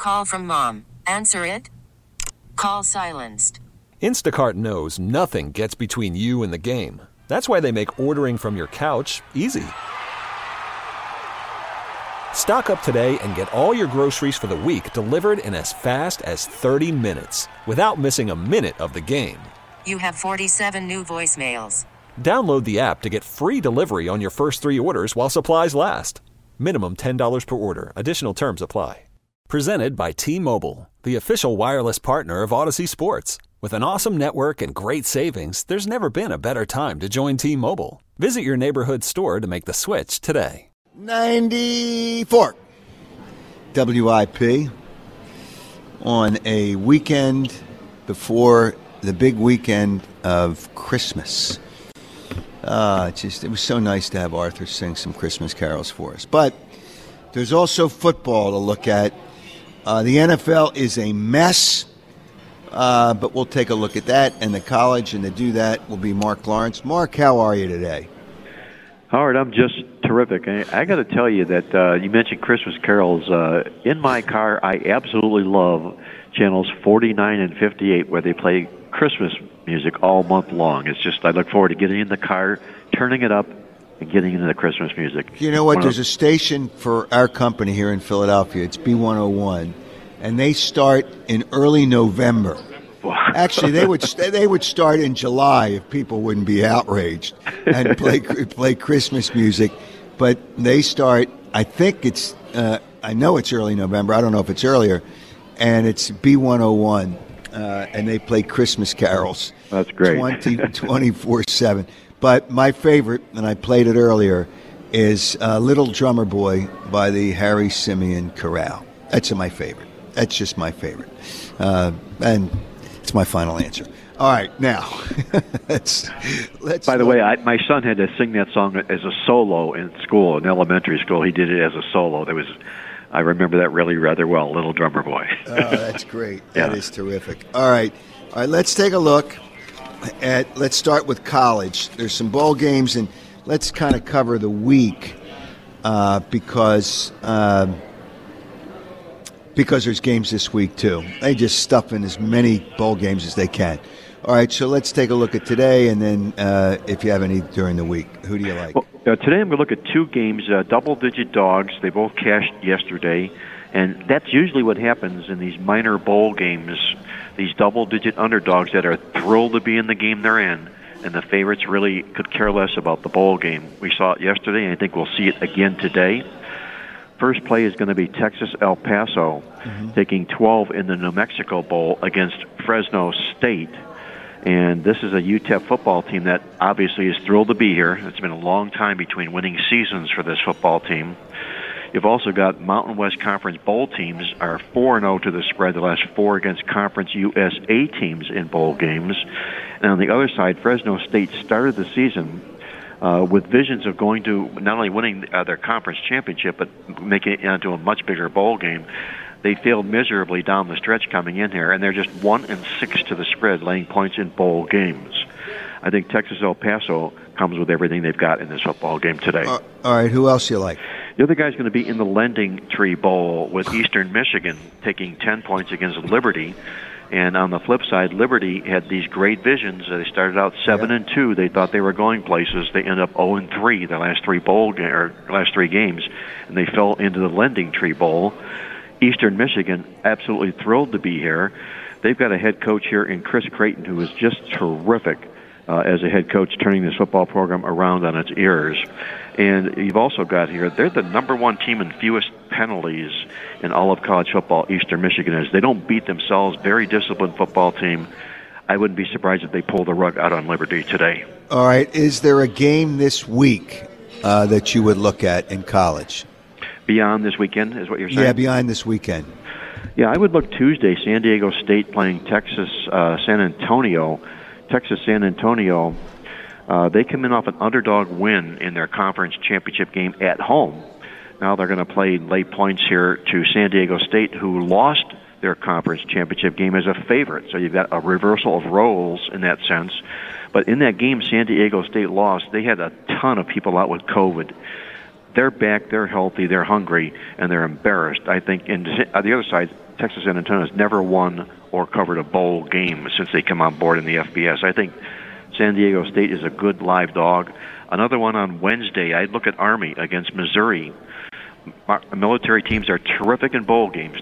call from mom. Answer it. Call silenced. Instacart knows nothing gets between you and the game. That's why they make ordering from your couch easy. Stock up today and get all your groceries for the week delivered in as fast as 30 minutes without missing a minute of the game. You have 47 new voicemails. Download the app to get free delivery on your first 3 orders while supplies last. Minimum $10 per order. Additional terms apply. Presented by T-Mobile, the official wireless partner of Odyssey Sports. With an awesome network and great savings, there's never been a better time to join T-Mobile. Visit your neighborhood store to make the switch today. 94 WIP on a weekend before the big weekend of Christmas. It was so nice to have Arthur sing some Christmas carols for us. But there's also football to look at. The NFL is a mess, but we'll take a look at that. And the college, and to do that will be Mark Lawrence. Mark, how are you today? Howard, I'm just terrific. I got to tell you that you mentioned Christmas carols. In my car, I absolutely love channels 49 and 58 where they play Christmas music all month long. It's just, I look forward to getting in the car, turning it up, and getting into the Christmas music. You know what? There's a station for our company here in Philadelphia. It's B101, and they start in early November. Actually, they would start in July if people wouldn't be outraged and play Christmas music. But they start, I think it's, I know it's early November. I don't know if it's earlier. And it's B101, and they play Christmas carols. That's great. 24/7. But my favorite, and I played it earlier, is Little Drummer Boy by the Harry Simeon Chorale. That's my favorite. That's just my favorite. And it's my final answer. All right, now, let's By the way, my son had to sing that song as a solo in school, in elementary school. He did it as a solo. I remember that really rather well, Little Drummer Boy. Oh, that's great. That is terrific. All right, let's take a look let's start with college. There's some bowl games, and let's kind of cover the week because there's games this week, too. They just stuff in as many bowl games as they can. All right, so let's take a look at today, and then if you have any during the week. Who do you like? Well, today I'm going to look at 2 games, double-digit dogs. They both cashed yesterday, and that's usually what happens in these minor bowl games, these double-digit underdogs that are thrilled to be in the game they're in, and the favorites really could care less about the bowl game. We saw it yesterday, and I think we'll see it again today. First play is going to be Texas-El Paso, taking 12 in the New Mexico Bowl against Fresno State. And this is a UTEP football team that obviously is thrilled to be here. It's been a long time between winning seasons for this football team. You've also got Mountain West Conference bowl teams are 4-0 to the spread the last 4 against Conference USA teams in bowl games. And on the other side, Fresno State started the season with visions of going to not only winning their conference championship, but making it into a much bigger bowl game. They failed miserably down the stretch coming in here, and they're just 1-6 to the spread, laying points in bowl games. I think Texas-El Paso comes with everything they've got in this football game today. All right, who else you like? The other guy's going to be in the Lending Tree Bowl with Eastern Michigan taking 10 points against Liberty. And on the flip side, Liberty had these great visions. They started out 7-2. They thought they were going places. They ended up 0-3 the last 3 games, and they fell into the Lending Tree Bowl. Eastern Michigan absolutely thrilled to be here. They've got a head coach here in Chris Creighton who is just terrific as a head coach, turning this football program around on its ears. And you've also got here, they're the number 1 team in fewest penalties in all of college football, Eastern Michigan is. They don't beat themselves, very disciplined football team. I wouldn't be surprised if they pull the rug out on Liberty today. All right, is there a game this week that you would look at in college? Beyond this weekend is what you're saying? Yeah, beyond this weekend. Yeah, I would look Tuesday, San Diego State playing Texas San Antonio. Texas San Antonio, they come in off an underdog win in their conference championship game at home. Now they're going to lay points here to San Diego State, who lost their conference championship game as a favorite. So you've got a reversal of roles in that sense. But in that game San Diego State lost, they had a ton of people out with COVID. They're back, they're healthy, they're hungry, and they're embarrassed. I think, and on the other side, Texas San Antonio has never won or covered a bowl game since they come on board in the FBS. I think San Diego State is a good live dog. Another one on Wednesday, I'd look at Army against Missouri. Military teams are terrific in bowl games,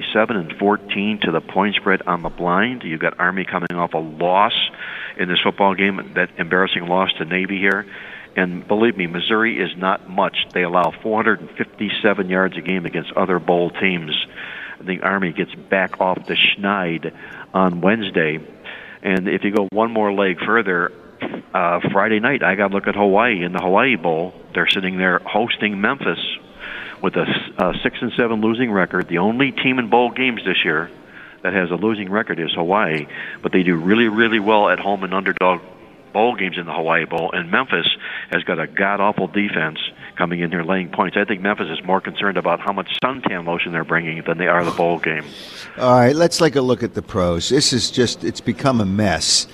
37-14 to the point spread on the blind. You've got Army coming off a loss in this football game, that embarrassing loss to Navy here. And believe me, Missouri is not much. They allow 457 yards a game against other bowl teams. I think Army gets back off the schneid on Wednesday. And if you go one more leg further, Friday night, I got to look at Hawaii in the Hawaii Bowl. They're sitting there hosting Memphis with a 6-7 losing record. The only team in bowl games this year that has a losing record is Hawaii, but they do really, really well at home in underdog bowl games in the Hawaii Bowl. And Memphis has got a god-awful defense coming in here laying points. I think Memphis is more concerned about how much suntan lotion they're bringing than they are the bowl game. All right, let's take a look at the pros. This is just, it's become a mess.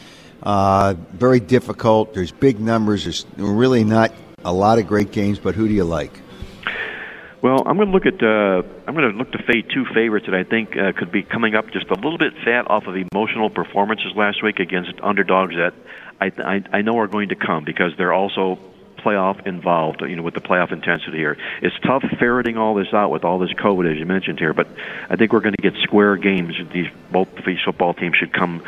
Very difficult. There's big numbers. There's really not a lot of great games, but who do you like? Well, I'm going to look to fade two favorites that I think could be coming up just a little bit fat off of emotional performances last week against underdogs that I know are going to come because they're also playoff involved, with the playoff intensity here. It's tough ferreting all this out with all this COVID, as you mentioned here, but I think we're going to get square games. Both football teams should come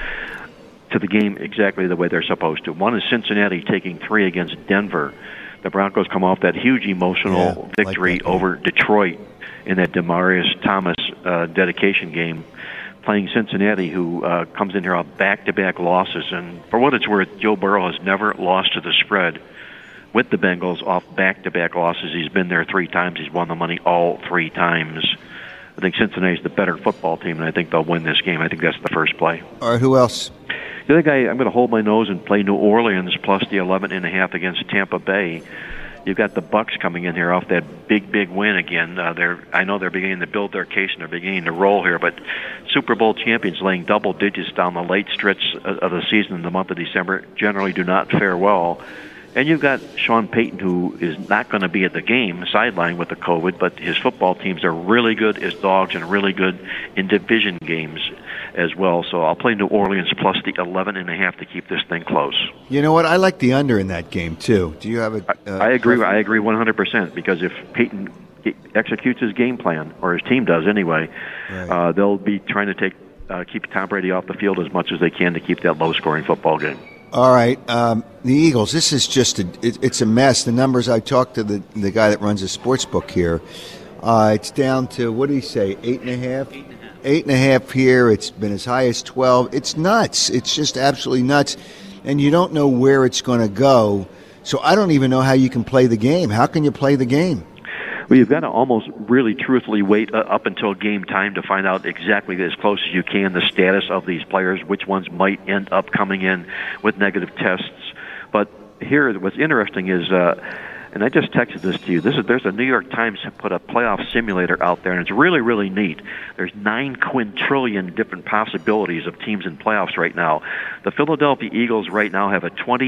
to the game exactly the way they're supposed to. One is Cincinnati taking 3 against Denver. The Broncos come off that huge emotional victory over Detroit in that Demaryius Thomas dedication game, playing Cincinnati, who comes in here on back-to-back losses. And for what it's worth, Joe Burrow has never lost to the spread with the Bengals off back-to-back losses. He's been there 3 times. He's won the money all 3 times. I think Cincinnati's the better football team, and I think they'll win this game. I think that's the first play. All right, who else? The other guy, I'm going to hold my nose and play New Orleans plus the 11.5 against Tampa Bay. You've got the Bucs coming in here off that big win again. I know they're beginning to build their case and they're beginning to roll here, but Super Bowl champions laying double digits down the late stretch of the season in the month of December generally do not fare well. And you've got Sean Payton, who is not going to be at the game, sidelined with the COVID, but his football teams are really good as dogs and really good in division games as well. So I'll play New Orleans plus the 11.5 to keep this thing close. You know what? I like the under in that game, too. Do you have a... I agree 100%, because if Payton executes his game plan, or his team does anyway, right, they'll be trying to keep Tom Brady off the field as much as they can to keep that low-scoring football game. All right, the Eagles, this is just it's a mess. The numbers, I talked to the guy that runs a sports book here. It's down to, what did he say, 8.5? 8.5 here. It's been as high as 12. It's nuts. It's just absolutely nuts. And you don't know where it's going to go. So I don't even know how you can play the game. How can you play the game? Well, you've got to almost really truthfully wait up until game time to find out exactly as close as you can the status of these players, which ones might end up coming in with negative tests. But here, what's interesting is, and I just texted this to you, there's a New York Times put a playoff simulator out there, and it's really, really neat. There's 9 quintillion different possibilities of teams in playoffs right now. The Philadelphia Eagles right now have a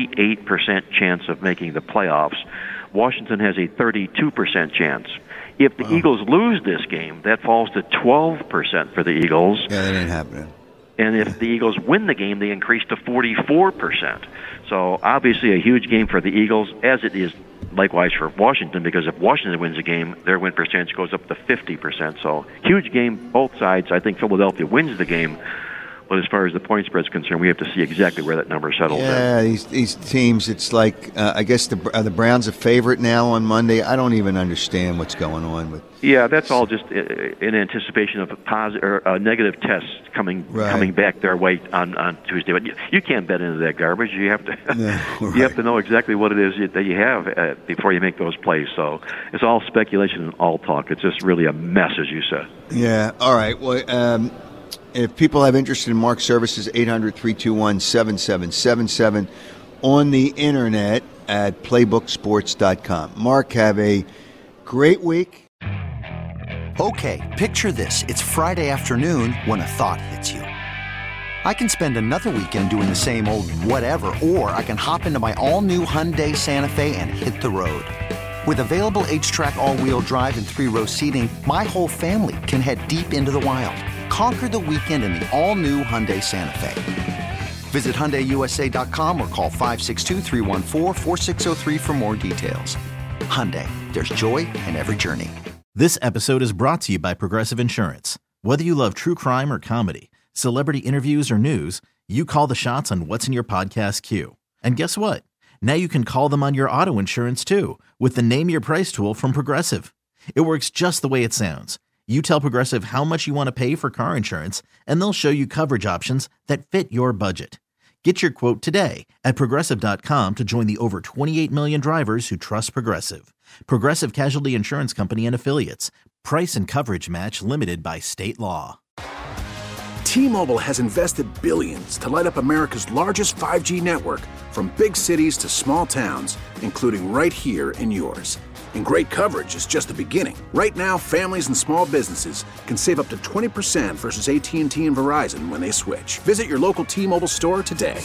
28% chance of making the playoffs. Washington has a 32% chance. If the Eagles lose this game, that falls to 12% for the Eagles. Yeah, that ain't happening. And if the Eagles win the game, they increase to 44%. So obviously a huge game for the Eagles, as it is likewise for Washington, because if Washington wins a game, their win percentage goes up to 50%. So huge game, both sides. I think Philadelphia wins the game. But as far as the point spread is concerned, we have to see exactly where that number settles. Yeah, these teams, it's like, I guess the Browns a favorite now on Monday. I don't even understand what's going on with. Yeah, that's all just in anticipation of negative tests coming back their way on Tuesday. But you can't bet into that garbage. You have to you have to know exactly what it is that you have before you make those plays. So it's all speculation and all talk. It's just really a mess, as you said. Yeah. All right. Well. If people have interest in Mark's services, 800-321-7777 on the internet at playbooksports.com. Mark, have a great week. Okay, picture this. It's Friday afternoon when a thought hits you. I can spend another weekend doing the same old whatever, or I can hop into my all-new Hyundai Santa Fe and hit the road. With available H-Track all-wheel drive and 3-row seating, my whole family can head deep into the wild. Conquer the weekend in the all-new Hyundai Santa Fe. Visit HyundaiUSA.com or call 562-314-4603 for more details. Hyundai, there's joy in every journey. This episode is brought to you by Progressive Insurance. Whether you love true crime or comedy, celebrity interviews or news, you call the shots on what's in your podcast queue. And guess what? Now you can call them on your auto insurance too with the Name Your Price tool from Progressive. It works just the way it sounds. You tell Progressive how much you want to pay for car insurance, and they'll show you coverage options that fit your budget. Get your quote today at Progressive.com to join the over 28 million drivers who trust Progressive. Progressive Casualty Insurance Company and Affiliates. Price and coverage match limited by state law. T-Mobile has invested billions to light up America's largest 5G network, from big cities to small towns, including right here in yours. And great coverage is just the beginning. Right now, families and small businesses can save up to 20% versus AT&T and Verizon when they switch. Visit your local T-Mobile store today.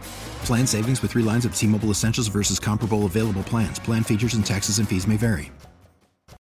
Plan savings with 3 lines of T-Mobile Essentials versus comparable available plans. Plan features and taxes and fees may vary.